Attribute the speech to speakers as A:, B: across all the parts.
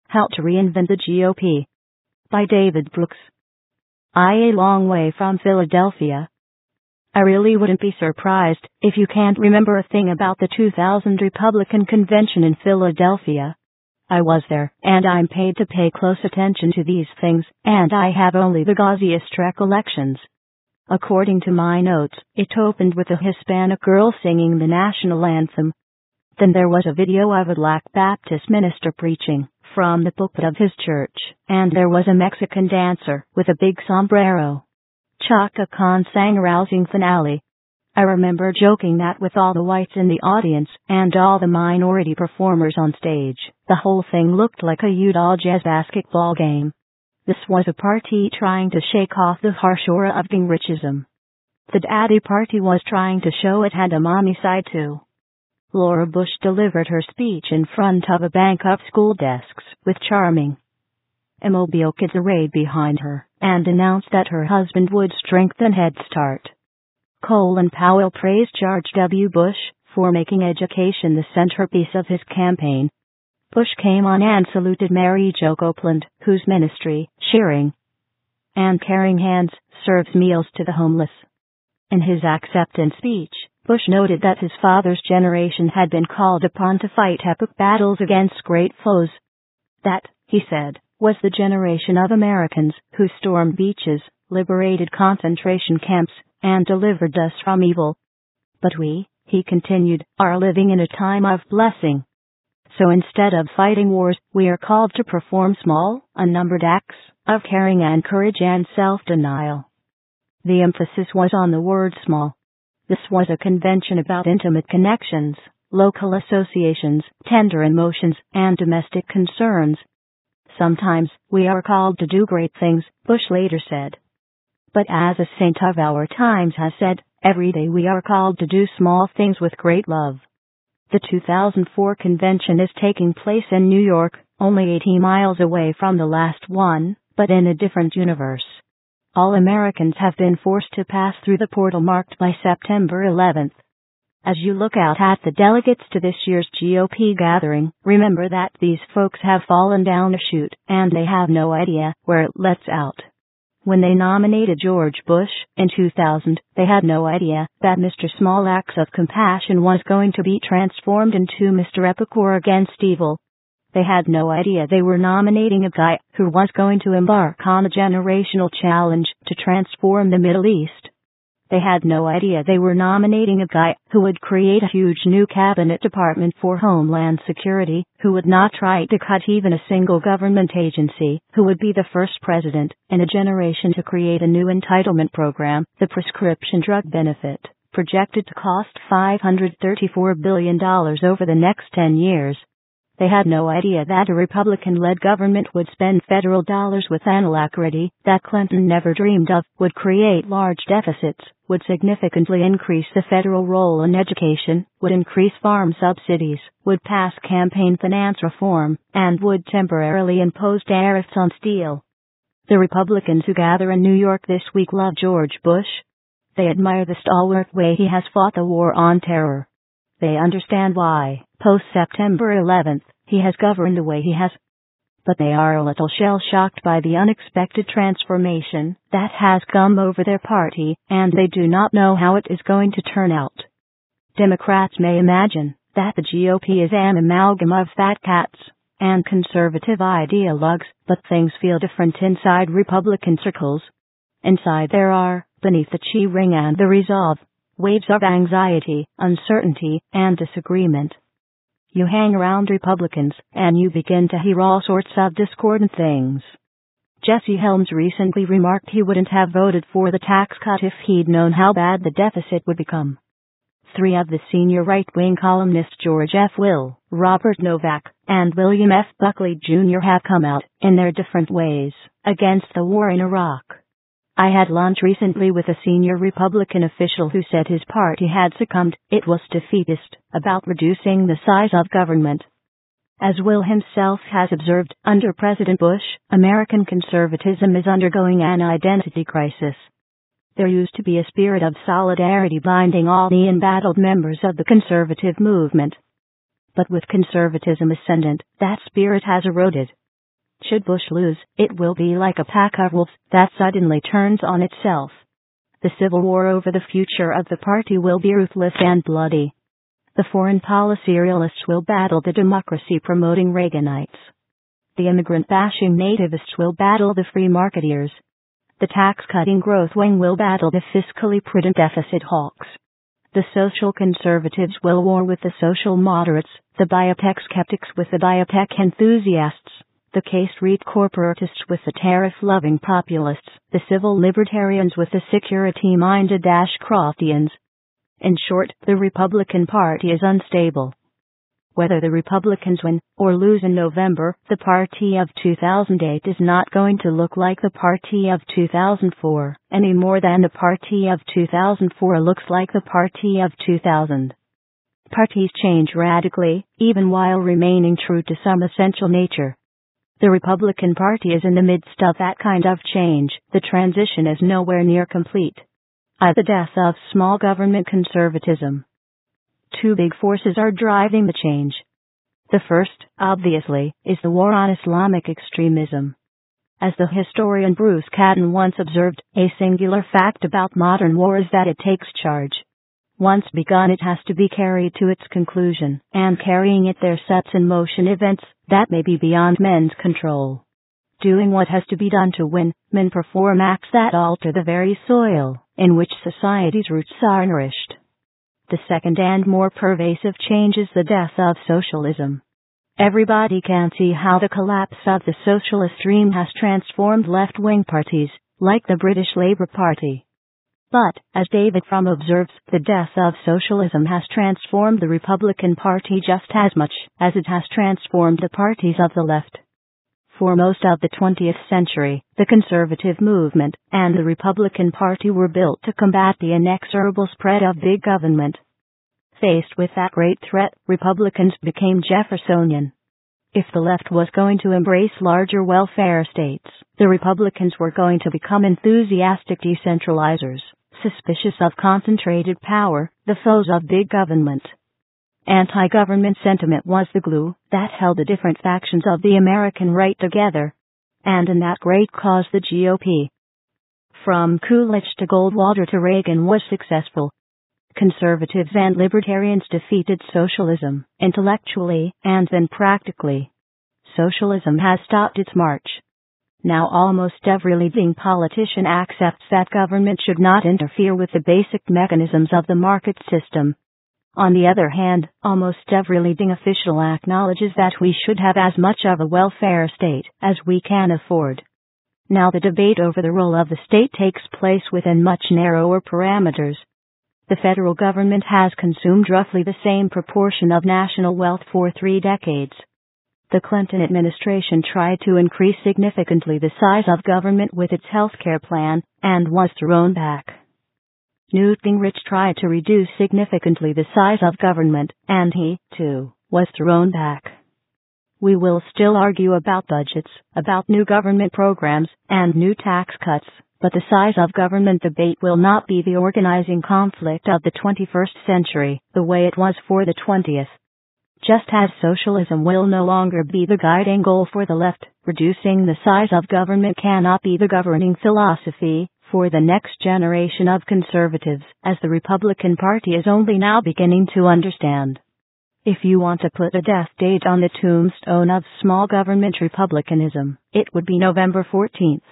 A: How to Reinvent the GOP by David Brooks. A long way from Philadelphia. I really wouldn't be surprised if you can't remember a thing about the 2000 Republican convention in Philadelphia. I was there, and I'm paid to pay close attention to these things, and I have only the gauziest recollections. According to my notes, it opened with a Hispanic girl singing the national anthem. Then there was a video of a black Baptist minister preaching from the pulpit of his church, and there was a Mexican dancer with a big sombrero. Chaka Khan sang a rousing finale. I remember joking that with all the whites in the audience and all the minority performers on stage, the whole thing looked like a Utah Jazz basketball game. This was a party trying to shake off the harsh aura of Gingrichism. The daddy party was trying to show it had a mommy side too. Laura Bush delivered her speech in front of a bank of school desks with charming Mobile kids arrayed behind her, and announced that her husband would strengthen Head Start. Colin Powell praised George W. Bush for making education the centerpiece of his campaign. Bush came on and saluted Mary Jo Copeland, whose ministry, Sharing and Caring Hands, serves meals to the homeless. In his acceptance speech, Bush noted that his father's generation had been called upon to fight epic battles against great foes. That, he said, was the generation of Americans who stormed beaches, liberated concentration camps, and delivered us from evil. But we, he continued, are living in a time of blessing. So instead of fighting wars, we are called to perform small, unnumbered acts of caring and courage and self-denial. The emphasis was on the word small. This was a convention about intimate connections, local associations, tender emotions, and domestic concerns. Sometimes we are called to do great things, Bush later said. But as a saint of our times has said, every day we are called to do small things with great love. The 2004 convention is taking place in New York, only 80 miles away from the last one, but in a different universe. All Americans have been forced to pass through the portal marked by September 11th. As you look out at the delegates to this year's GOP gathering, remember that these folks have fallen down a chute, and they have no idea where it lets out. When they nominated George Bush in 2000, they had no idea that Mr. Small Acts of Compassion was going to be transformed into Mr. Epic War Against Evil. They had no idea they were nominating a guy who was going to embark on a generational challenge to transform the Middle East. They had no idea they were nominating a guy who would create a huge new cabinet department for Homeland Security, who would not try to cut even a single government agency, who would be the first president in a generation to create a new entitlement program, the prescription drug benefit, projected to cost $534 billion over the next 10 years. They had no idea that a Republican-led government would spend federal dollars with an alacrity that Clinton never dreamed of, would create large deficits, would significantly increase the federal role in education, would increase farm subsidies, would pass campaign finance reform, and would temporarily impose tariffs on steel. The Republicans who gather in New York this week love George Bush. They admire the stalwart way he has fought the war on terror. They understand why, post-September 11th, he has governed the way he has. But they are a little shell-shocked by the unexpected transformation that has come over their party, and they do not know how it is going to turn out. Democrats may imagine that the GOP is an amalgam of fat cats and conservative ideologues, but things feel different inside Republican circles. Inside there are, beneath the cheering and the resolve, waves of anxiety, uncertainty, and disagreement. You hang around Republicans, and you begin to hear all sorts of discordant things. Jesse Helms recently remarked he wouldn't have voted for the tax cut if he'd known how bad the deficit would become. 3 of the senior right-wing columnists George F. Will, Robert Novak, and William F. Buckley Jr. have come out, in their different ways, against the war in Iraq. I had lunch recently with a senior Republican official who said his party had succumbed, it was defeatist, about reducing the size of government. As Will himself has observed, under President Bush, American conservatism is undergoing an identity crisis. There used to be a spirit of solidarity binding all the embattled members of the conservative movement. But with conservatism ascendant, that spirit has eroded. Should Bush lose, it will be like a pack of wolves that suddenly turns on itself. The civil war over the future of the party will be ruthless and bloody. The foreign policy realists will battle the democracy-promoting Reaganites. The immigrant-bashing nativists will battle the free marketeers. The tax-cutting growth wing will battle the fiscally prudent deficit hawks. The social conservatives will war with the social moderates, the biotech skeptics with the biotech enthusiasts, the K-Street corporatists with the tariff-loving populists, the civil libertarians with the security-minded Ashcroftians. In short, the Republican Party is unstable. Whether the Republicans win or lose in November, the party of 2008 is not going to look like the party of 2004, any more than the party of 2004 looks like the party of 2000. Parties change radically, even while remaining true to some essential nature. The Republican Party is in the midst of that kind of change. The transition is nowhere near complete. The death of small government conservatism. Two big forces are driving the change. The first, obviously, is the war on Islamic extremism. As the historian Bruce Catton once observed, a singular fact about modern war is that it takes charge. Once begun, it has to be carried to its conclusion, and carrying it there sets in motion events that may be beyond men's control. Doing what has to be done to win, men perform acts that alter the very soil in which society's roots are nourished. The second and more pervasive change is the death of socialism. Everybody can see how the collapse of the socialist dream has transformed left-wing parties, like the British Labour Party. But, as David Frum observes, the death of socialism has transformed the Republican Party just as much as it has transformed the parties of the left. For most of the 20th century, the conservative movement and the Republican Party were built to combat the inexorable spread of big government. Faced with that great threat, Republicans became Jeffersonian. If the left was going to embrace larger welfare states, the Republicans were going to become enthusiastic decentralizers, suspicious of concentrated power, the foes of big government. Anti-government sentiment was the glue that held the different factions of the American right together. And in that great cause the GOP, from Coolidge to Goldwater to Reagan, was successful. Conservatives and libertarians defeated socialism, intellectually and then practically. Socialism has stopped its march. Now almost every leading politician accepts that government should not interfere with the basic mechanisms of the market system. On the other hand, almost every leading official acknowledges that we should have as much of a welfare state as we can afford. Now the debate over the role of the state takes place within much narrower parameters. The federal government has consumed roughly the same proportion of national wealth for 3 decades. The Clinton administration tried to increase significantly the size of government with its healthcare plan, and was thrown back. Newt Gingrich tried to reduce significantly the size of government, and he, too, was thrown back. We will still argue about budgets, about new government programs, and new tax cuts, but the size of government debate will not be the organizing conflict of the 21st century, the way it was for the 20th. Just as socialism will no longer be the guiding goal for the left, reducing the size of government cannot be the governing philosophy for the next generation of conservatives, as the Republican Party is only now beginning to understand. If you want to put a death date on the tombstone of small government republicanism, it would be November 14,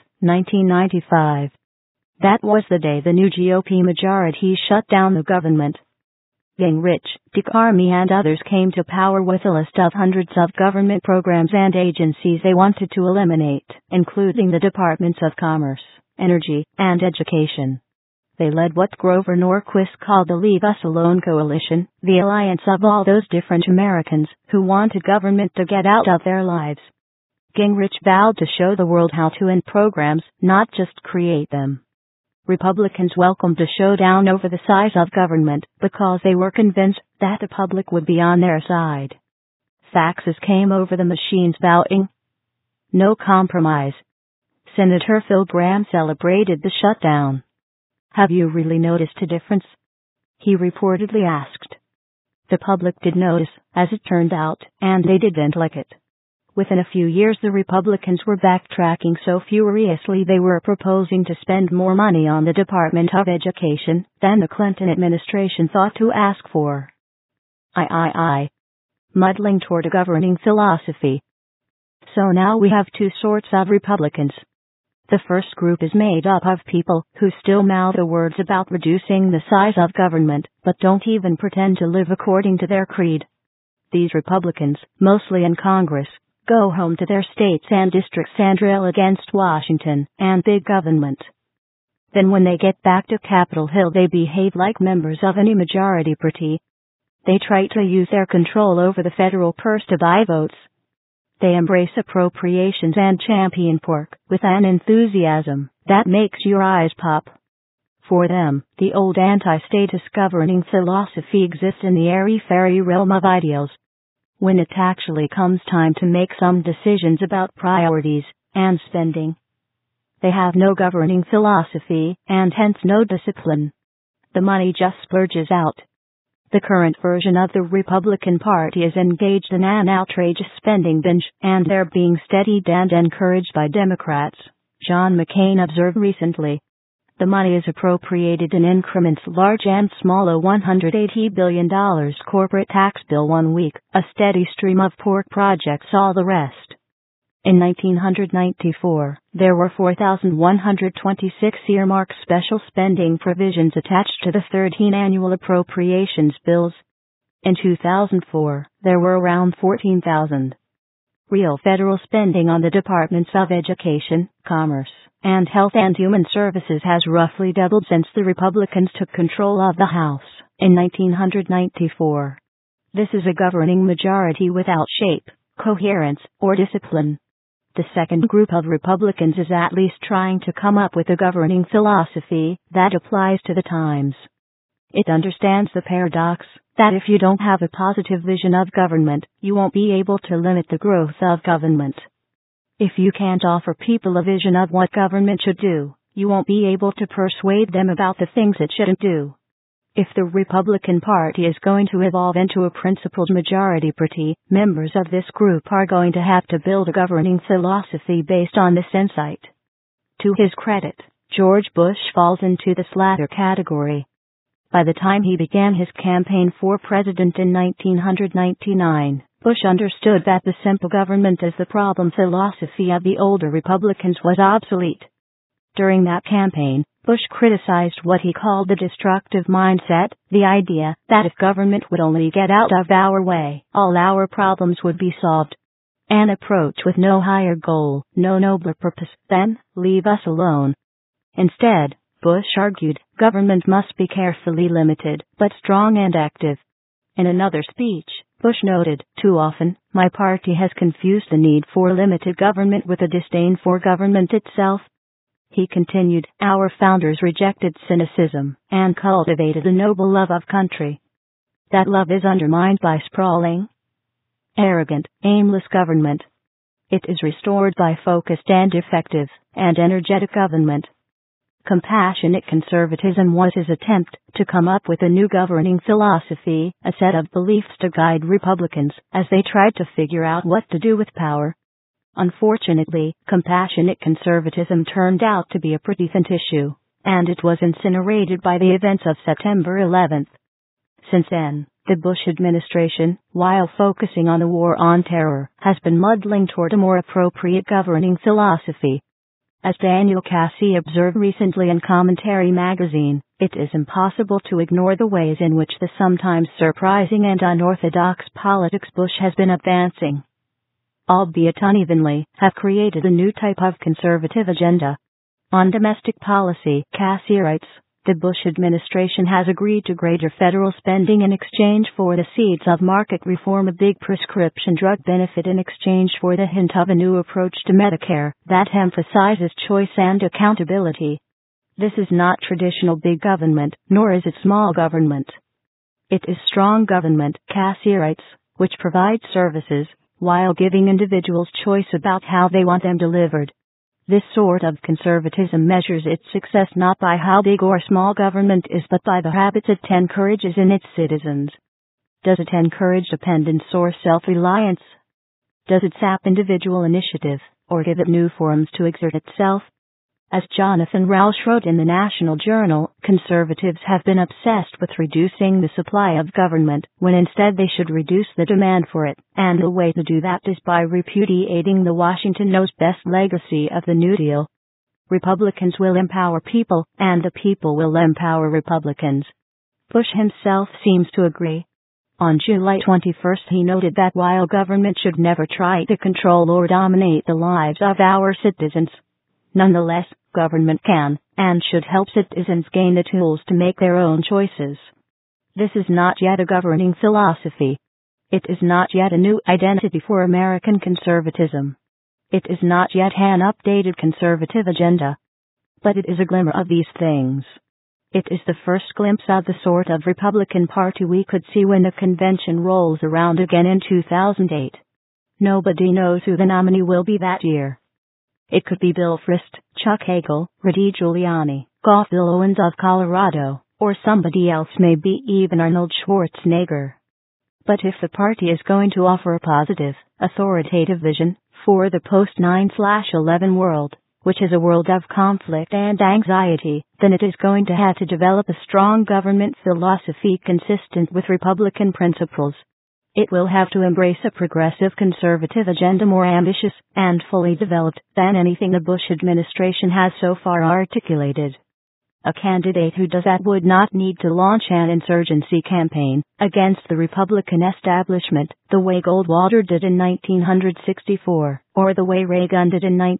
A: 1995. That was the day the new GOP majority shut down the government. Gingrich, DeCarmi and others came to power with a list of hundreds of government programs and agencies they wanted to eliminate, including the Departments of Commerce, Energy, and Education. They led what Grover Norquist called the Leave Us Alone Coalition, the alliance of all those different Americans who wanted government to get out of their lives. Gingrich vowed to show the world how to end programs, not just create them. Republicans welcomed a showdown over the size of government because they were convinced that the public would be on their side. Faxes came over the machines vowing no compromise. Senator Phil Gramm celebrated the shutdown. "Have you really noticed a difference?" he reportedly asked. The public did notice, as it turned out, and they didn't like it. Within a few years the Republicans were backtracking so furiously they were proposing to spend more money on the Department of Education than the Clinton administration thought to ask for. Muddling toward a governing philosophy. So now we have two sorts of Republicans. The first group is made up of people who still mouth the words about reducing the size of government, but don't even pretend to live according to their creed. These Republicans, mostly in Congress, go home to their states and districts and rail against Washington and big government. Then when they get back to Capitol Hill they behave like members of any majority party. They try to use their control over the federal purse to buy votes. They embrace appropriations and champion pork with an enthusiasm that makes your eyes pop. For them, the old anti-status governing philosophy exists in the airy-fairy realm of ideals. When it actually comes time to make some decisions about priorities and spending, they have no governing philosophy and hence no discipline. The money just splurges out. The current version of the Republican Party is engaged in an outrageous spending binge, and they're being steadied and encouraged by Democrats, John McCain observed recently. The money is appropriated in increments large and small. A $180 billion corporate tax bill 1 week, a steady stream of pork projects all the rest. In 1994, there were 4,126 earmarked special spending provisions attached to the 13 annual appropriations bills. In 2004, there were around 14,000. Real federal spending on the Departments of Education, Commerce, and Health and Human Services has roughly doubled since the Republicans took control of the House in 1994. This is a governing majority without shape, coherence, or discipline. The second group of Republicans is at least trying to come up with a governing philosophy that applies to the times. It understands the paradox that if you don't have a positive vision of government, you won't be able to limit the growth of government. If you can't offer people a vision of what government should do, you won't be able to persuade them about the things it shouldn't do. If the Republican Party is going to evolve into a principled majority party, members of this group are going to have to build a governing philosophy based on this insight. To his credit, George Bush falls into this latter category. By the time he began his campaign for president in 1999, Bush understood that the simple government as the problem philosophy of the older Republicans was obsolete. During that campaign, Bush criticized what he called the destructive mindset, the idea that if government would only get out of our way, all our problems would be solved. An approach with no higher goal, no nobler purpose than, leave us alone. Instead, Bush argued, government must be carefully limited, but strong and active. In another speech, Bush noted, too often, my party has confused the need for limited government with a disdain for government itself. He continued, our founders rejected cynicism and cultivated a noble love of country. That love is undermined by sprawling, arrogant, aimless government. It is restored by focused and effective and energetic government. Compassionate conservatism was his attempt to come up with a new governing philosophy, a set of beliefs to guide Republicans as they tried to figure out what to do with power. Unfortunately, compassionate conservatism turned out to be a pretty thin tissue, and it was incinerated by the events of September 11th. Since then, the Bush administration, while focusing on the war on terror, has been muddling toward a more appropriate governing philosophy. As Daniel Cassie observed recently in Commentary magazine, it is impossible to ignore the ways in which the sometimes surprising and unorthodox politics Bush has been advancing, albeit unevenly, have created a new type of conservative agenda. On domestic policy, Cassie writes, the Bush administration has agreed to greater federal spending in exchange for the seeds of market reform, a big prescription drug benefit in exchange for the hint of a new approach to Medicare that emphasizes choice and accountability. This is not traditional big government, nor is it small government. It is strong government, Cassie writes, which provides services, while giving individuals choice about how they want them delivered. This sort of conservatism measures its success not by how big or small government is but by the habits it encourages in its citizens. Does it encourage dependence or self-reliance? Does it sap individual initiative, or give it new forums to exert itself? As Jonathan Rauch wrote in the National Journal, conservatives have been obsessed with reducing the supply of government, when instead they should reduce the demand for it, and the way to do that is by repudiating the Washington knows best legacy of the New Deal. Republicans will empower people, and the people will empower Republicans. Bush himself seems to agree. On July 21 he noted that while government should never try to control or dominate the lives of our citizens, nonetheless, government can, and should help citizens gain the tools to make their own choices. This is not yet a governing philosophy. It is not yet a new identity for American conservatism. It is not yet an updated conservative agenda. But it is a glimmer of these things. It is the first glimpse of the sort of Republican Party we could see when the convention rolls around again in 2008. Nobody knows who the nominee will be that year. It could be Bill Frist, Chuck Hagel, Rudy Giuliani, Bill Owens of Colorado, or somebody else, maybe even Arnold Schwarzenegger. But if the party is going to offer a positive, authoritative vision for the post-9/11 world, which is a world of conflict and anxiety, then it is going to have to develop a strong government philosophy consistent with Republican principles. It will have to embrace a progressive conservative agenda more ambitious and fully developed than anything the Bush administration has so far articulated. A candidate who does that would not need to launch an insurgency campaign against the Republican establishment the way Goldwater did in 1964, or the way Reagan did in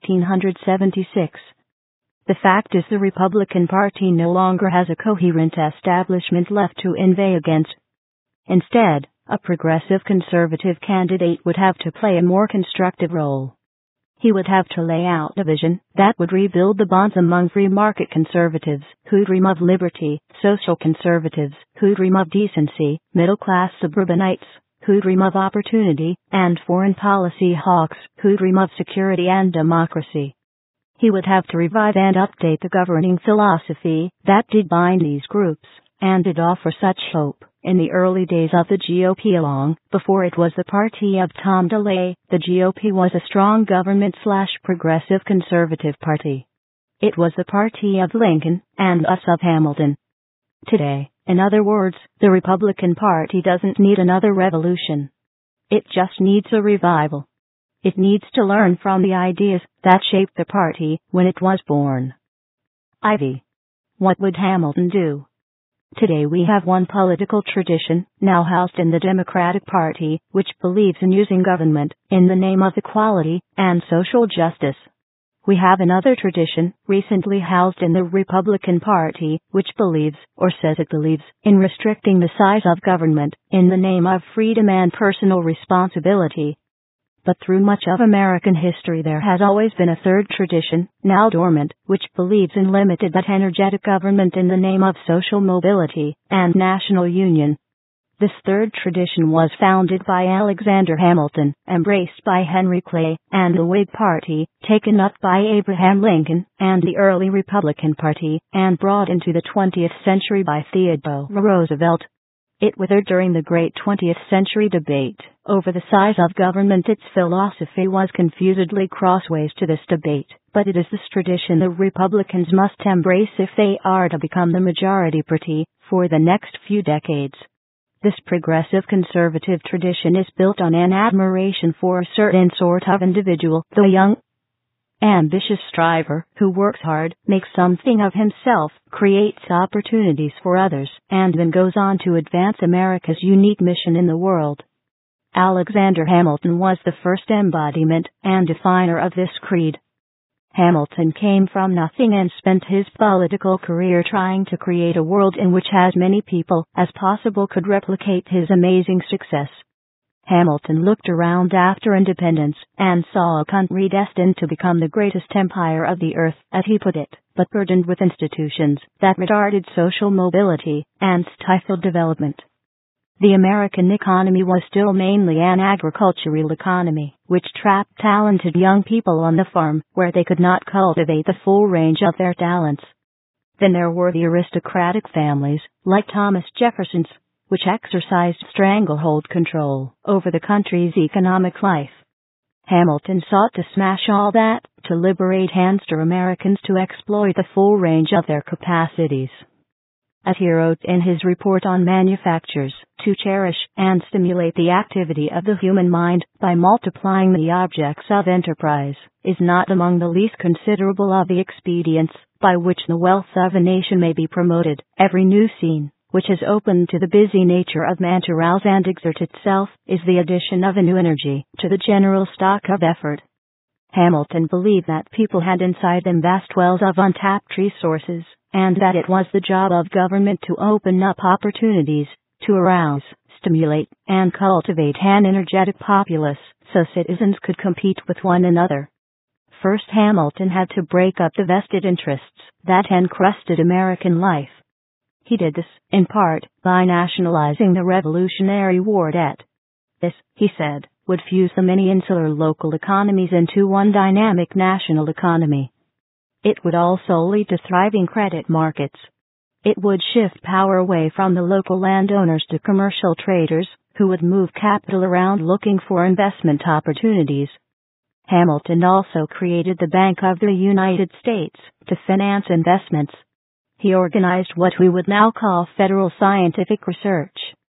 A: 1976. The fact is the Republican Party no longer has a coherent establishment left to inveigh against. Instead, a progressive conservative candidate would have to play a more constructive role. He would have to lay out a vision that would rebuild the bonds among free market conservatives who dream of liberty, social conservatives who dream of decency, middle-class suburbanites who dream of opportunity, and foreign policy hawks who dream of security and democracy. He would have to revive and update the governing philosophy that did bind these groups, and did offer such hope. In the early days of the GOP, long before it was the party of Tom DeLay, the GOP was a strong government/progressive conservative party. It was the party of Lincoln and us of Hamilton. Today, in other words, the Republican Party doesn't need another revolution. It just needs a revival. It needs to learn from the ideas that shaped the party when it was born. Ivy. What would Hamilton do? Today we have one political tradition, now housed in the Democratic Party, which believes in using government in the name of equality and social justice. We have another tradition, recently housed in the Republican Party, which believes, or says it believes, in restricting the size of government in the name of freedom and personal responsibility. But through much of American history there has always been a third tradition, now dormant, which believes in limited but energetic government in the name of social mobility and national union. This third tradition was founded by Alexander Hamilton, embraced by Henry Clay and the Whig Party, taken up by Abraham Lincoln and the early Republican Party, and brought into the 20th century by Theodore Roosevelt. It withered during the great 20th century debate over the size of government. Its philosophy was confusedly crossways to this debate, but it is this tradition the Republicans must embrace if they are to become the majority party for the next few decades. This progressive conservative tradition is built on an admiration for a certain sort of individual, the young, ambitious striver who works hard, makes something of himself, creates opportunities for others, and then goes on to advance America's unique mission in the world. Alexander Hamilton was the first embodiment and definer of this creed. Hamilton came from nothing and spent his political career trying to create a world in which as many people as possible could replicate his amazing success. Hamilton looked around after independence and saw a country destined to become the greatest empire of the earth, as he put it, but burdened with institutions that retarded social mobility and stifled development. The American economy was still mainly an agricultural economy, which trapped talented young people on the farm, where they could not cultivate the full range of their talents. Then there were the aristocratic families, like Thomas Jefferson's, which exercised stranglehold control over the country's economic life. Hamilton sought to smash all that, to liberate hamster Americans to exploit the full range of their capacities. As he wrote in his report on manufactures, to cherish and stimulate the activity of the human mind by multiplying the objects of enterprise is not among the least considerable of the expedients by which the wealth of a nation may be promoted. Every new scene which is open to the busy nature of man to rouse and exert itself is the addition of a new energy to the general stock of effort. Hamilton believed that people had inside them vast wells of untapped resources, and that it was the job of government to open up opportunities, to arouse, stimulate, and cultivate an energetic populace, so citizens could compete with one another. First, Hamilton had to break up the vested interests that encrusted American life. He did this, in part, by nationalizing the Revolutionary War debt. This, he said, would fuse the many insular local economies into one dynamic national economy. It would also lead to thriving credit markets. It would shift power away from the local landowners to commercial traders, who would move capital around looking for investment opportunities. Hamilton also created the Bank of the United States to finance investments. He organized what we would now call federal scientific research.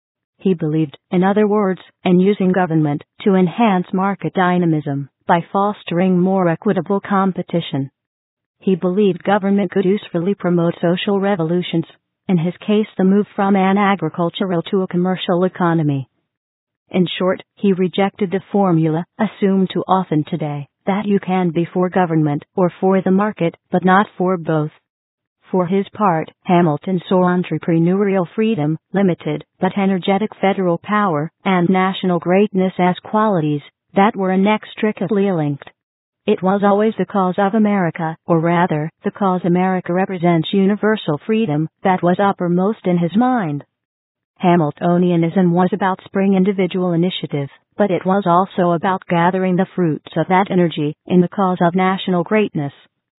A: He believed, in other words, in using government to enhance market dynamism by fostering more equitable competition. He believed government could usefully promote social revolutions, in his case the move from an agricultural to a commercial economy. In short, he rejected the formula, assumed too often today, that you can be for government or for the market, but not for both. For his part, Hamilton saw entrepreneurial freedom, limited but energetic federal power, and national greatness as qualities that were inextricably linked. It was always the cause of America, or rather, the cause America represents universal freedom, that was uppermost in his mind. Hamiltonianism was about spring individual initiative, but it was also about gathering the fruits of that energy in the cause of national greatness.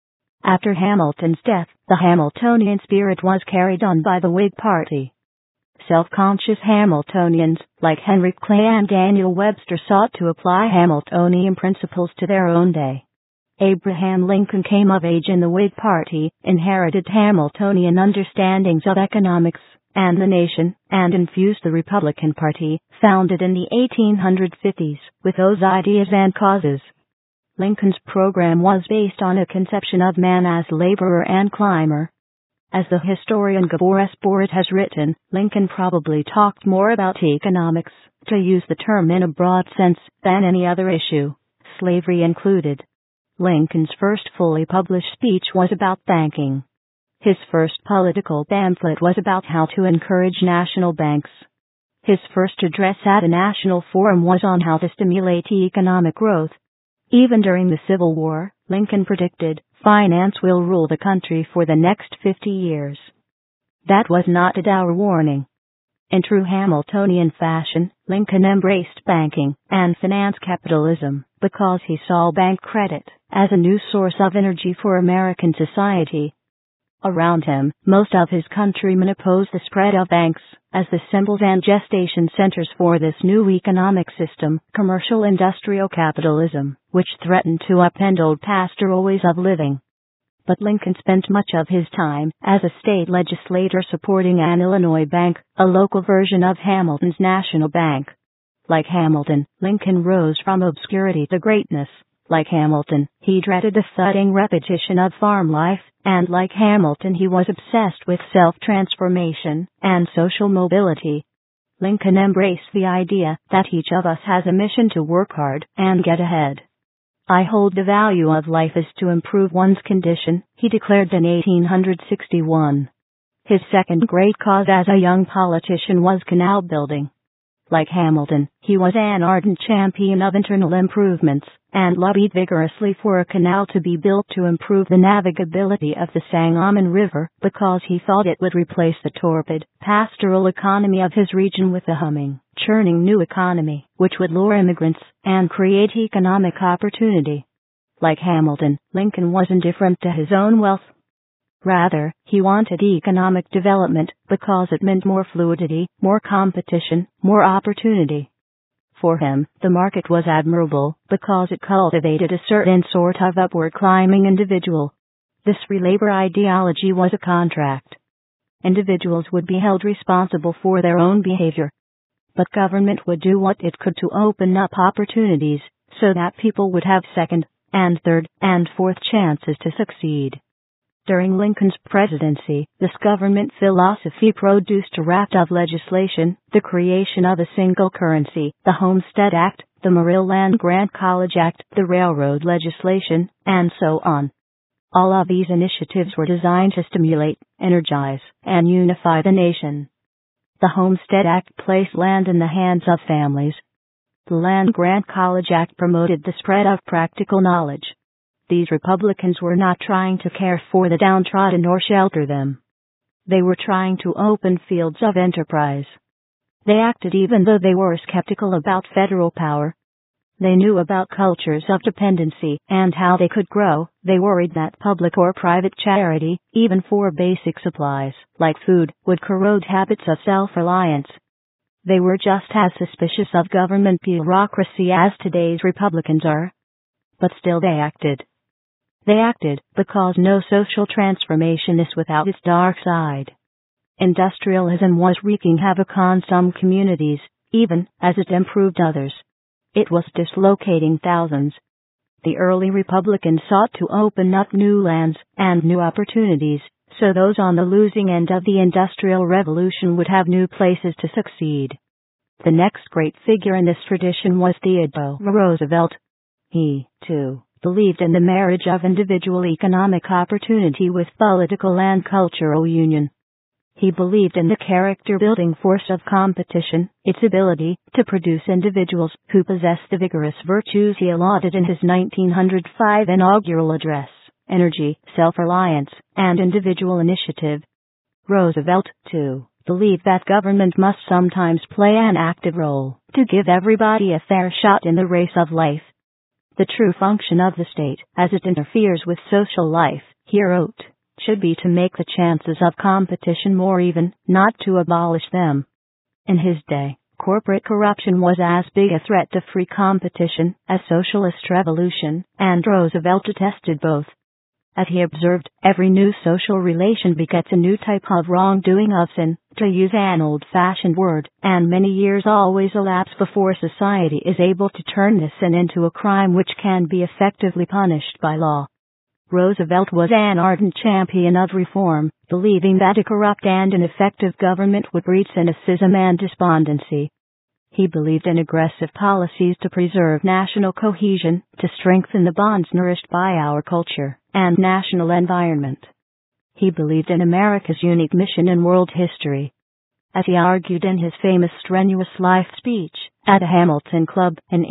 A: After Hamilton's death, the Hamiltonian spirit was carried on by the Whig Party. Self-conscious Hamiltonians, like Henry Clay and Daniel Webster, sought to apply Hamiltonian principles to their own day. Abraham Lincoln came of age in the Whig Party, inherited Hamiltonian understandings of economics and the nation, and infused the Republican Party, founded in the 1850s, with those ideas and causes. Lincoln's program was based on a conception of man as laborer and climber. As the historian Gabor S. Boritt has written, Lincoln probably talked more about economics, to use the term in a broad sense, than any other issue, slavery included. Lincoln's first fully published speech was about banking. His first political pamphlet was about how to encourage national banks. His first address at a national forum was on how to stimulate economic growth. Even during the Civil War, Lincoln predicted, finance will rule the country for the next 50 years. That was not a dour warning. In true Hamiltonian fashion, Lincoln embraced banking and finance capitalism because he saw bank credit as a new source of energy for American society. Around him, most of his countrymen opposed the spread of banks as the symbols and gestation centers for this new economic system, commercial industrial capitalism, which threatened to upend old pastoral ways of living. But Lincoln spent much of his time as a state legislator supporting an Illinois bank, a local version of Hamilton's National Bank. Like Hamilton, Lincoln rose from obscurity to greatness. Like Hamilton, he dreaded the thudding repetition of farm life, and like Hamilton he was obsessed with self-transformation and social mobility. Lincoln embraced the idea that each of us has a mission to work hard and get ahead. I hold the value of life is to improve one's condition, he declared in 1861. His second great cause as a young politician was canal building. Like Hamilton, he was an ardent champion of internal improvements, and lobbied vigorously for a canal to be built to improve the navigability of the Sangamon River, because he thought it would replace the torpid, pastoral economy of his region with a humming, churning new economy, which would lure immigrants and create economic opportunity. Like Hamilton, Lincoln was indifferent to his own wealth. Rather, he wanted economic development because it meant more fluidity, more competition, more opportunity. For him, the market was admirable because it cultivated a certain sort of upward-climbing individual. This free labor ideology was a contract. Individuals would be held responsible for their own behavior, but government would do what it could to open up opportunities so that people would have second, and third, and fourth chances to succeed. During Lincoln's presidency, this government philosophy produced a raft of legislation: the creation of a single currency, the Homestead Act, the Morrill Land-Grant College Act, the railroad legislation, and so on. All of these initiatives were designed to stimulate, energize, and unify the nation. The Homestead Act placed land in the hands of families. The Land-Grant College Act promoted the spread of practical knowledge. These Republicans were not trying to care for the downtrodden or shelter them. They were trying to open fields of enterprise. They acted even though they were skeptical about federal power. They knew about cultures of dependency and how they could grow. They worried that public or private charity, even for basic supplies, like food, would corrode habits of self-reliance. They were just as suspicious of government bureaucracy as today's Republicans are. But still they acted. They acted because no social transformation is without its dark side. Industrialism was wreaking havoc on some communities, even as it improved others. It was dislocating thousands. The early Republicans sought to open up new lands and new opportunities, so those on the losing end of the Industrial Revolution would have new places to succeed. The next great figure in this tradition was Theodore Roosevelt. He, too, believed in the marriage of individual economic opportunity with political and cultural union. He believed in the character-building force of competition, its ability to produce individuals who possess the vigorous virtues he lauded in his 1905 inaugural address: energy, self-reliance, and individual initiative. Roosevelt, too, believed that government must sometimes play an active role to give everybody a fair shot in the race of life. The true function of the state, as it interferes with social life, he wrote, should be to make the chances of competition more even, not to abolish them. In his day, corporate corruption was as big a threat to free competition as socialist revolution, and Roosevelt detested both. As he observed, every new social relation begets a new type of wrongdoing, of sin, to use an old-fashioned word, and many years always elapse before society is able to turn this sin into a crime which can be effectively punished by law. Roosevelt was an ardent champion of reform, believing that a corrupt and ineffective government would breed cynicism and despondency. He believed in aggressive policies to preserve national cohesion, to strengthen the bonds nourished by our culture and national environment. He believed in America's unique mission in world history. As he argued in his famous strenuous life speech at the Hamilton Club in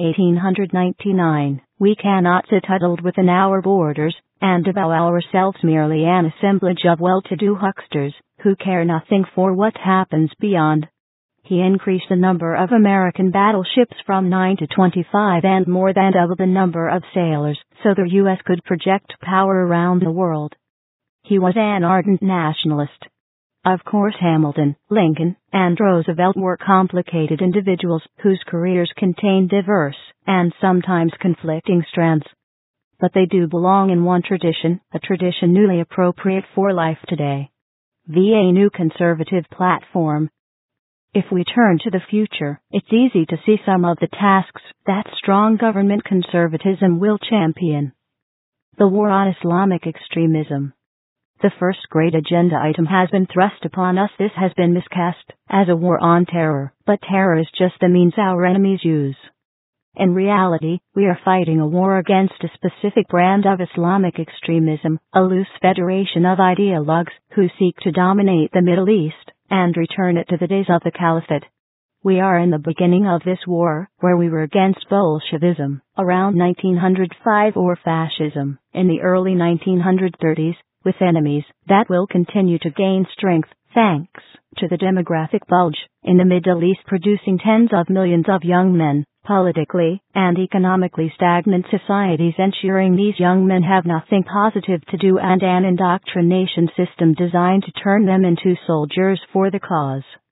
A: 1899, we cannot sit huddled within our borders and avow ourselves merely an assemblage of well-to-do hucksters who care nothing for what happens beyond. He increased the number of American battleships from 9 to 25 and more than doubled the number of sailors so the U.S. could project power around the world. He was an ardent nationalist. Of course, Hamilton, Lincoln, and Roosevelt were complicated individuals whose careers contained diverse and sometimes conflicting strands. But they do belong in one tradition, a tradition newly appropriate for life today. A new conservative platform. If we turn to the future, it's easy to see some of the tasks that strong government conservatism will champion. The war on Islamic extremism. The first great agenda item has been thrust upon us. This has been miscast as a war on terror, but terror is just the means our enemies use. In reality, we are fighting a war against a specific brand of Islamic extremism, a loose federation of ideologues who seek to dominate the Middle East and return it to the days of the Caliphate. We are in the beginning of this war, where we were against Bolshevism around 1905 or fascism in the early 1930s, with enemies that will continue to gain strength thanks to the demographic bulge in the Middle East, producing tens of millions of young men, politically and economically stagnant societies ensuring these young men have nothing positive to do, and an indoctrination system designed to turn them into soldiers for the cause.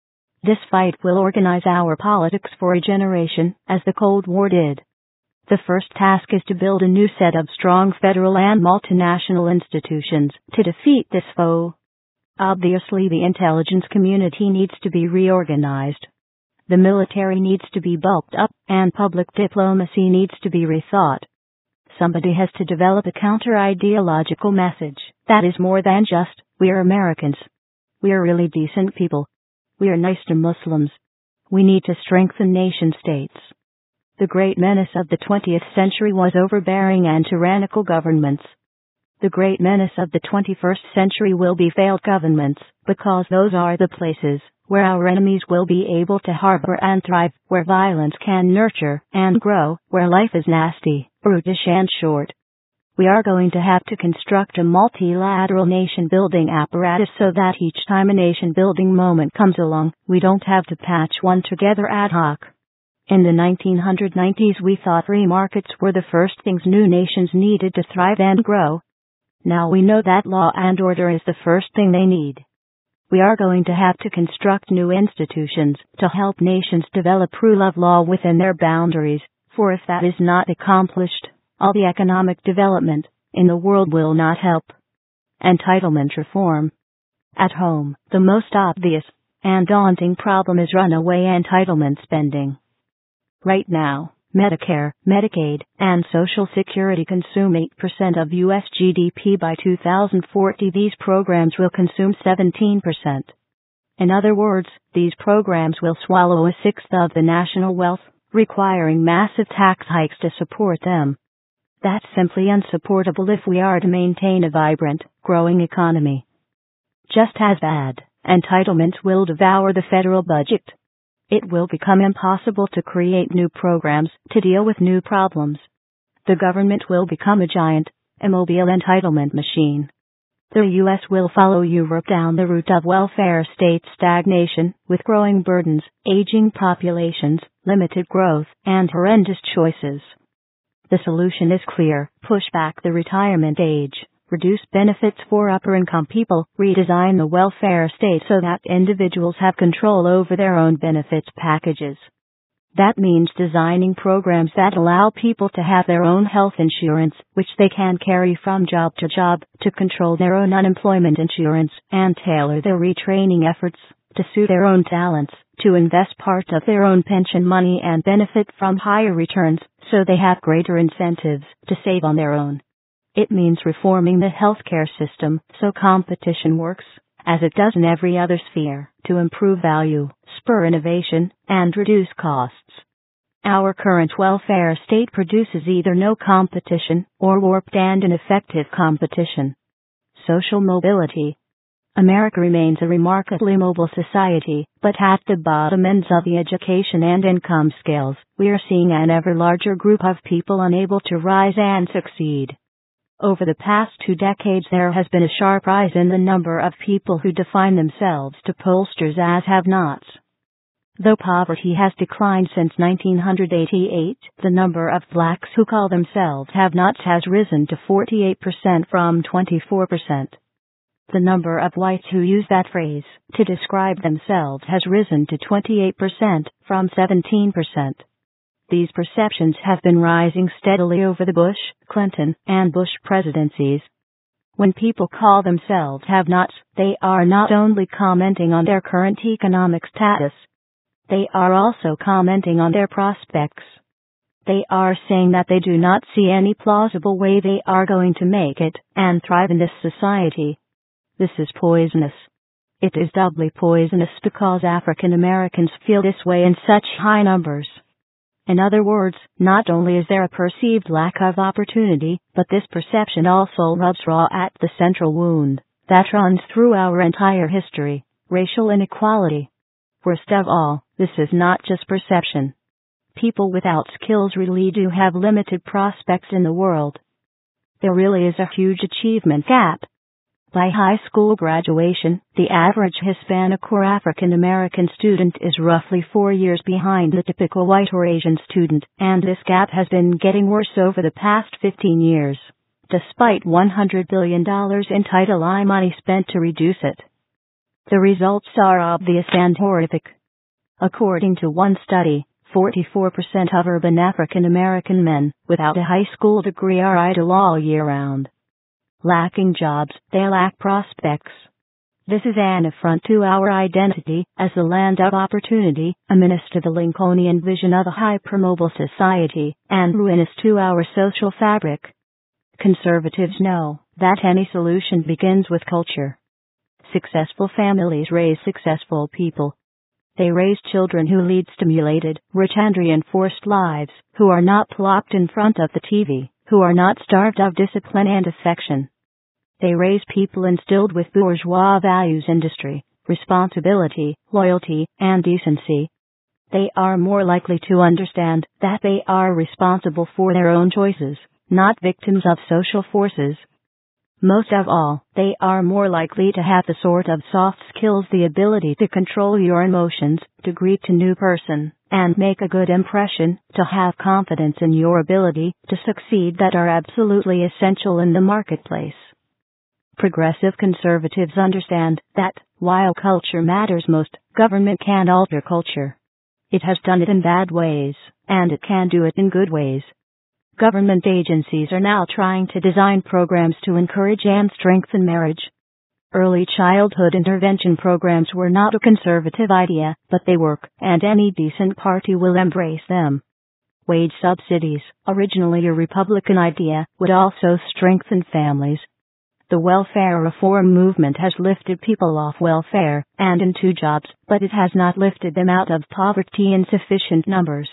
A: This fight will organize our politics for a generation, as the Cold War did. The first task is to build a new set of strong federal and multinational institutions to defeat this foe. Obviously, the intelligence community needs to be reorganized. The military needs to be bulked up, and public diplomacy needs to be rethought. Somebody has to develop a counter-ideological message that is more than just, we're Americans. We're really decent people. We're nice to Muslims. We need to strengthen nation-states. The great menace of the 20th century was overbearing and tyrannical governments. The great menace of the 21st century will be failed governments, because those are the places where our enemies will be able to harbor and thrive, where violence can nurture and grow, where life is nasty, brutish and short. We are going to have to construct a multilateral nation-building apparatus so that each time a nation-building moment comes along, we don't have to patch one together ad hoc. In the 1990s, we thought free markets were the first things new nations needed to thrive and grow. Now we know that law and order is the first thing they need. We are going to have to construct new institutions to help nations develop rule of law within their boundaries, for if that is not accomplished, all the economic development in the world will not help. Entitlement reform. At home, the most obvious and daunting problem is runaway entitlement spending. Right now, Medicare, Medicaid, and Social Security consume 8% of U.S. GDP. By 2040, these programs will consume 17%. In other words, these programs will swallow a sixth of the national wealth, requiring massive tax hikes to support them. That's simply unsupportable if we are to maintain a vibrant, growing economy. Just as bad, entitlements will devour the federal budget. It will become impossible to create new programs to deal with new problems. The government will become a giant, immobile entitlement machine. The U.S. will follow Europe down the route of welfare state stagnation, with growing burdens, aging populations, limited growth, and horrendous choices. The solution is clear: push back the retirement age. Reduce benefits for upper-income people, redesign the welfare state so that individuals have control over their own benefits packages. That means designing programs that allow people to have their own health insurance, which they can carry from job to job, to control their own unemployment insurance, and tailor their retraining efforts to suit their own talents, to invest part of their own pension money and benefit from higher returns, so they have greater incentives to save on their own. It means reforming the healthcare system so competition works, as it does in every other sphere, to improve value, spur innovation, and reduce costs. Our current welfare state produces either no competition or warped and ineffective competition. Social mobility. America remains a remarkably mobile society, but at the bottom ends of the education and income scales, we are seeing an ever larger group of people unable to rise and succeed. Over the past 2 decades, there has been a sharp rise in the number of people who define themselves to pollsters as have-nots. Though poverty has declined since 1988, the number of blacks who call themselves have-nots has risen to 48% from 24%. The number of whites who use that phrase to describe themselves has risen to 28% from 17%. These perceptions have been rising steadily over the Bush, Clinton, and Bush presidencies. When people call themselves have-nots, they are not only commenting on their current economic status. They are also commenting on their prospects. They are saying that they do not see any plausible way they are going to make it and thrive in this society. This is poisonous. It is doubly poisonous because African Americans feel this way in such high numbers. In other words, not only is there a perceived lack of opportunity, but this perception also rubs raw at the central wound that runs through our entire history: racial inequality. Worst of all, this is not just perception. People without skills really do have limited prospects in the world. There really is a huge achievement gap. By high school graduation, the average Hispanic or African American student is roughly 4 years behind the typical white or Asian student, and this gap has been getting worse over the past 15 years, despite $100 billion in Title I money spent to reduce it. The results are obvious and horrific. According to one study, 44% of urban African American men without a high school degree are idle all year round. Lacking jobs, they lack prospects. This is an affront to our identity as the land of opportunity, a menace to the Lincolnian vision of a hypermobile society, and ruinous to our social fabric. Conservatives know that any solution begins with culture. Successful families raise successful people. They raise children who lead stimulated, rich and reinforced lives, who are not plopped in front of the TV, who are not starved of discipline and affection. They raise people instilled with bourgeois values: industry, responsibility, loyalty, and decency. They are more likely to understand that they are responsible for their own choices, not victims of social forces. Most of all, they are more likely to have the sort of soft skills, the ability to control your emotions, to greet a new person, and make a good impression, to have confidence in your ability to succeed, that are absolutely essential in the marketplace. Progressive conservatives understand that, while culture matters most, government can alter culture. It has done it in bad ways, and it can do it in good ways. Government agencies are now trying to design programs to encourage and strengthen marriage. Early childhood intervention programs were not a conservative idea, but they work, and any decent party will embrace them. Wage subsidies, originally a Republican idea, would also strengthen families. The welfare reform movement has lifted people off welfare and into jobs, but it has not lifted them out of poverty in sufficient numbers.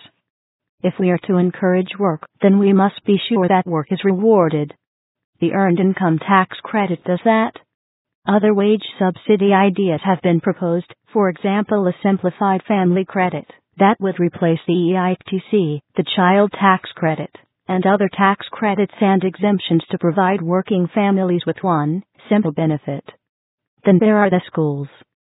A: If we are to encourage work, then we must be sure that work is rewarded. The Earned Income Tax Credit does that. Other wage subsidy ideas have been proposed, for example a simplified family credit that would replace the EITC, the child tax credit, and other tax credits and exemptions to provide working families with one simple benefit. Then there are the schools.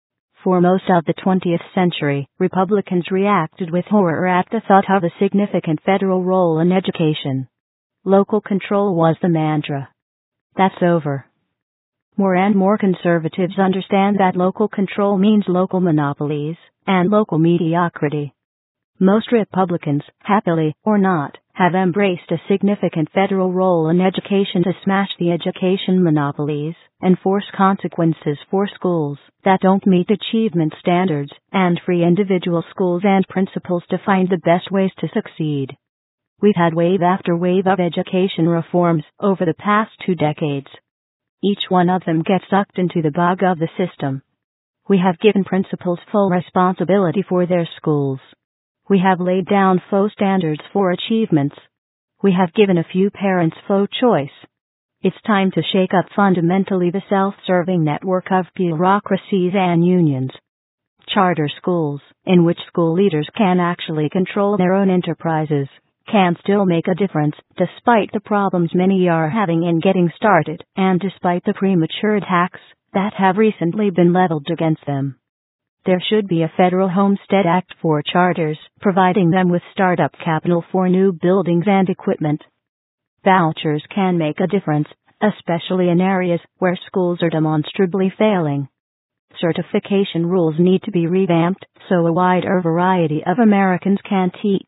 A: For most of the 20th century, Republicans reacted with horror at the thought of a significant federal role in education. Local control was the mantra. That's over. More and more conservatives understand that local control means local monopolies and local mediocrity. Most Republicans, happily or not, have embraced a significant federal role in education to smash the education monopolies, enforce consequences for schools that don't meet achievement standards, and free individual schools and principals to find the best ways to succeed. We've had wave after wave of education reforms over the past 2 decades. Each one of them gets sucked into the bog of the system. We have given principals full responsibility for their schools. We have laid down faux standards for achievements. We have given a few parents faux choice. It's time to shake up fundamentally the self-serving network of bureaucracies and unions. Charter schools, in which school leaders can actually control their own enterprises, can still make a difference, despite the problems many are having in getting started, and despite the premature attacks that have recently been leveled against them. There should be a federal Homestead Act for charters, providing them with startup capital for new buildings and equipment. Vouchers can make a difference, especially in areas where schools are demonstrably failing. Certification rules need to be revamped so a wider variety of Americans can teach.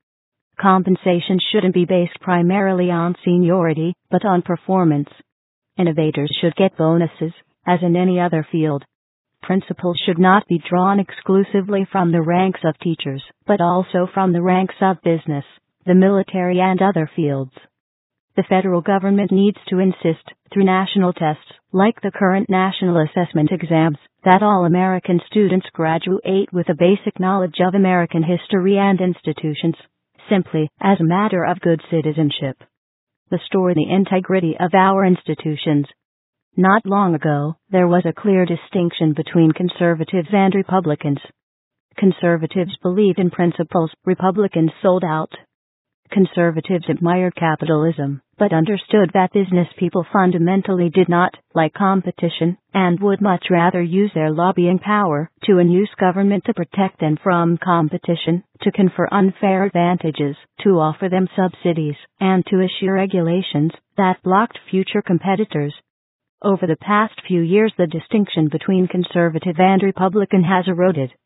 A: Compensation shouldn't be based primarily on seniority, but on performance. Innovators should get bonuses, as in any other field. Principals should not be drawn exclusively from the ranks of teachers, but also from the ranks of business, the military, and other fields. The federal government needs to insist, through national tests, like the current national assessment exams, that all American students graduate with a basic knowledge of American history and institutions, simply as a matter of good citizenship. Restore the integrity of our institutions. Not long ago, there was a clear distinction between conservatives and Republicans. Conservatives believed in principles, Republicans sold out. Conservatives admired capitalism, but understood that business people fundamentally did not like competition, and would much rather use their lobbying power to induce government to protect them from competition, to confer unfair advantages, to offer them subsidies, and to issue regulations that blocked future competitors. Over the past few years, the distinction between conservative and Republican has eroded.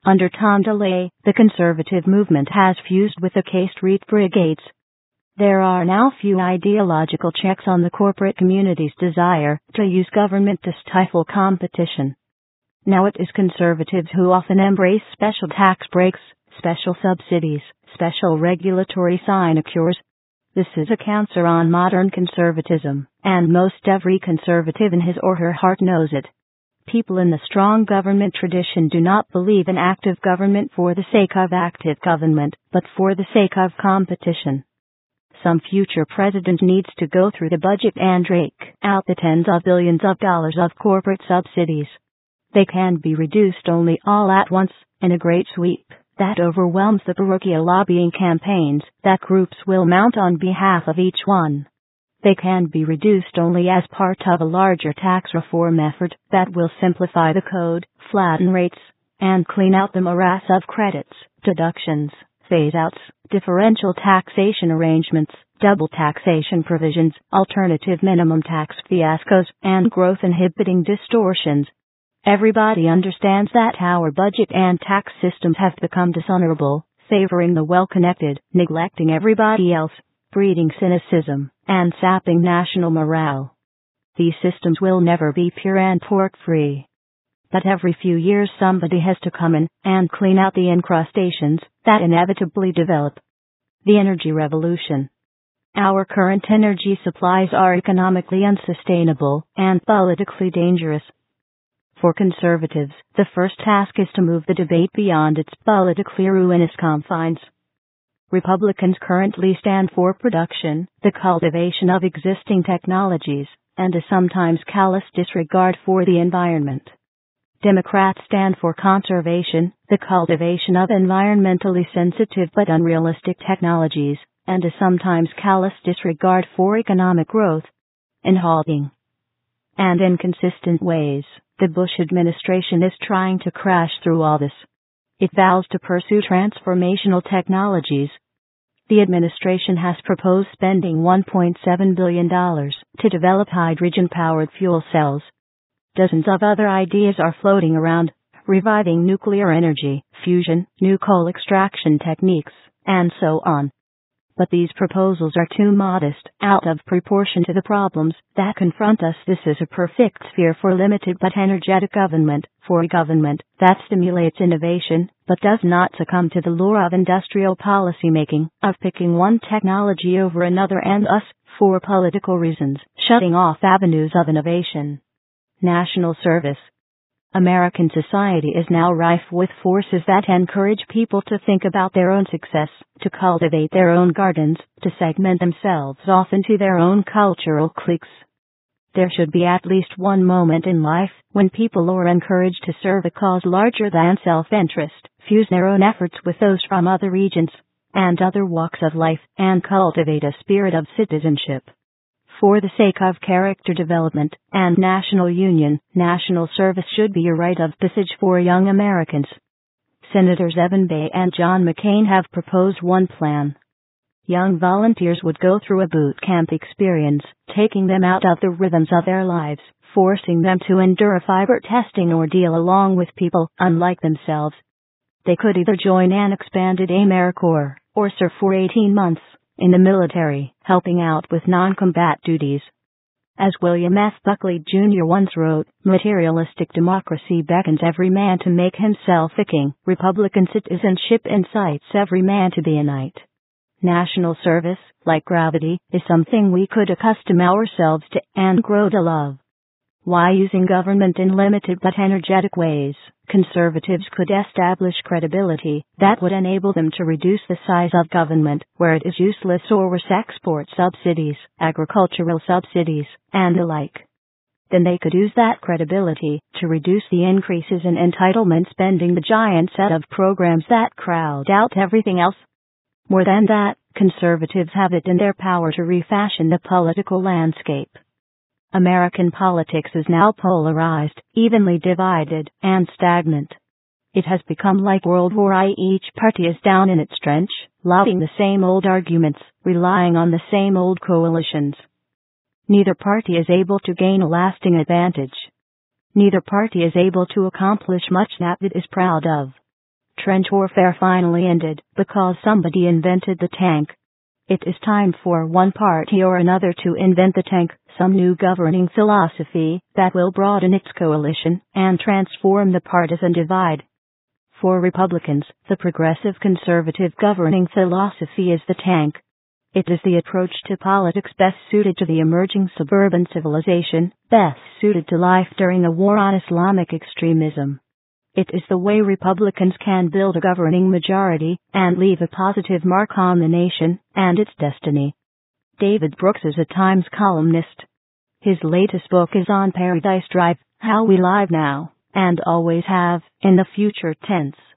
A: Under Tom DeLay, the conservative movement has fused with the K Street Brigades. There are now few ideological checks on the corporate community's desire to use government to stifle competition. Now it is conservatives who often embrace special tax breaks, special subsidies, special regulatory sinecures. This is a cancer on modern conservatism, and most every conservative in his or her heart knows it. People in the strong government tradition do not believe in active government for the sake of active government, but for the sake of competition. Some future president needs to go through the budget and rake out the tens of billions of dollars of corporate subsidies. They can be reduced only all at once, in a great sweep that overwhelms the parochial lobbying campaigns that groups will mount on behalf of each one. They can be reduced only as part of a larger tax reform effort that will simplify the code, flatten rates, and clean out the morass of credits, deductions, phase-outs, differential taxation arrangements, double taxation provisions, alternative minimum tax fiascos, and growth-inhibiting distortions. Everybody understands that our budget and tax systems have become dishonorable, favoring the well-connected, neglecting everybody else, breeding cynicism, and sapping national morale. These systems will never be pure and pork-free. But every few years somebody has to come in and clean out the incrustations that inevitably develop. The energy revolution. Our current energy supplies are economically unsustainable and politically dangerous. For conservatives, the first task is to move the debate beyond its politically ruinous confines. Republicans currently stand for production, the cultivation of existing technologies, and a sometimes callous disregard for the environment. Democrats stand for conservation, the cultivation of environmentally sensitive but unrealistic technologies, and a sometimes callous disregard for economic growth. In halting and inconsistent ways, the Bush administration is trying to crash through all this. It vows to pursue transformational technologies. The administration has proposed spending $1.7 billion to develop hydrogen-powered fuel cells. Dozens of other ideas are floating around, reviving nuclear energy, fusion, new coal extraction techniques, and so on. But these proposals are too modest, out of proportion to the problems that confront us. This is a perfect sphere for limited but energetic government, for a government that stimulates innovation, but does not succumb to the lure of industrial policymaking, of picking one technology over another and us, for political reasons, shutting off avenues of innovation. National service. American society is now rife with forces that encourage people to think about their own success, to cultivate their own gardens, to segment themselves off into their own cultural cliques. There should be at least one moment in life when people are encouraged to serve a cause larger than self-interest, fuse their own efforts with those from other regions and other walks of life, and cultivate a spirit of citizenship. For the sake of character development and national union, national service should be a rite of passage for young Americans. Senators Evan Bayh and John McCain have proposed one plan. Young volunteers would go through a boot camp experience, taking them out of the rhythms of their lives, forcing them to endure a fiber testing ordeal along with people unlike themselves. They could either join an expanded AmeriCorps or serve for 18 months in the military, helping out with non-combat duties. As William F. Buckley Jr. once wrote, materialistic democracy beckons every man to make himself a king. Republican citizenship incites every man to be a knight. National service, like gravity, is something we could accustom ourselves to and grow to love. Why using government in limited but energetic ways? Conservatives could establish credibility that would enable them to reduce the size of government where it is useless, or with export subsidies, agricultural subsidies, and the like. Then they could use that credibility to reduce the increases in entitlement spending, the giant set of programs that crowd out everything else. More than that, conservatives have it in their power to refashion the political landscape. American politics is now polarized, evenly divided, and stagnant. It has become like World War I. Each party is down in its trench, lobbying the same old arguments, relying on the same old coalitions. Neither party is able to gain a lasting advantage. Neither party is able to accomplish much that it is proud of. trench warfare finally ended because somebody invented the tank. It is time for one party or another to invent the tank, some new governing philosophy that will broaden its coalition and transform the partisan divide. For Republicans, the progressive conservative governing philosophy is the tank. It is the approach to politics best suited to the emerging suburban civilization, best suited to life during the war on Islamic extremism. It is the way Republicans can build a governing majority and leave a positive mark on the nation and its destiny. David Brooks is a Times columnist. His latest book is on Paradise Drive, How We Live Now, and Always Have, in the Future Tense.